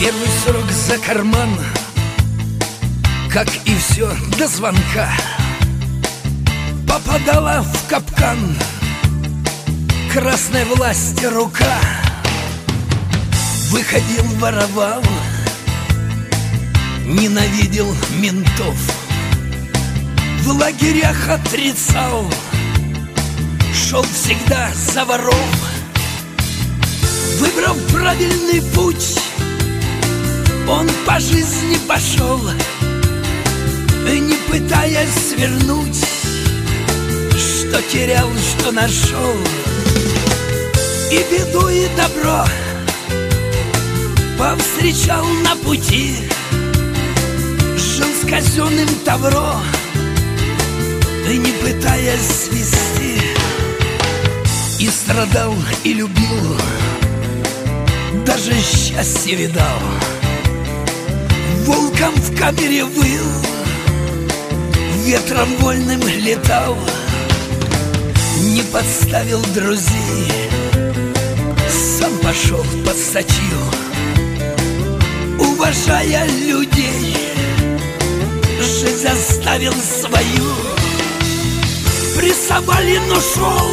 Первый срок за карман, как и все до звонка. Попадала в капкан красной власти рука. Выходил, воровал, ненавидел ментов, в лагерях отрицал, шел всегда за воров. Выбрав правильный путь, он по жизни пошел, не пытаясь свернуть, что терял, что нашел. И беду, и добро повстречал на пути, жил с казенным тавро, не пытаясь свести. И страдал, и любил, даже счастье видал. Волком в камере выл, ветром вольным летал, не подставил друзей, сам пошел под статью. Уважая людей, жизнь оставил свою. Прессовали, но шел,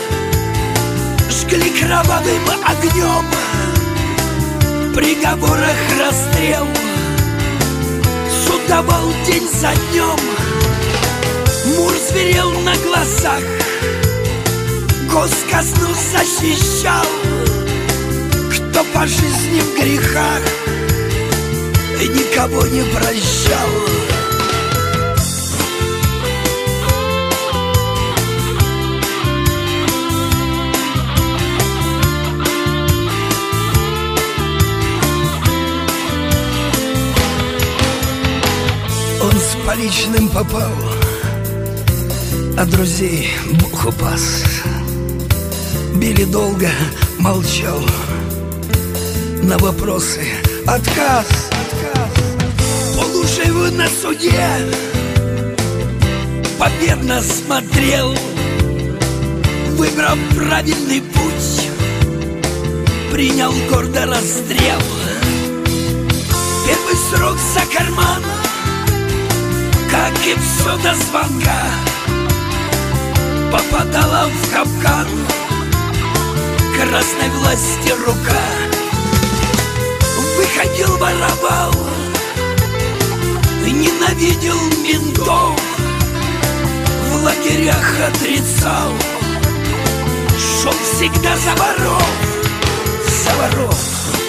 жгли кровавым огнем, в приговорах расстрел, суд давал день за днем. Мур зверел на глазах, госказну защищал. Кто по жизни в грехах, никого не прощал. Он с поличным попал, а друзей Бог упас. Били долго, молчал, на вопросы отказ. Полужив на суде победно смотрел, выбрав правильный путь, принял гордо расстрел. Первый срок за карман, как и все до звонка. Попадала в капкан красной власти рука. Выходил, воровал, ненавидел ментов, в лагерях отрицал, шел всегда за воров, за воров.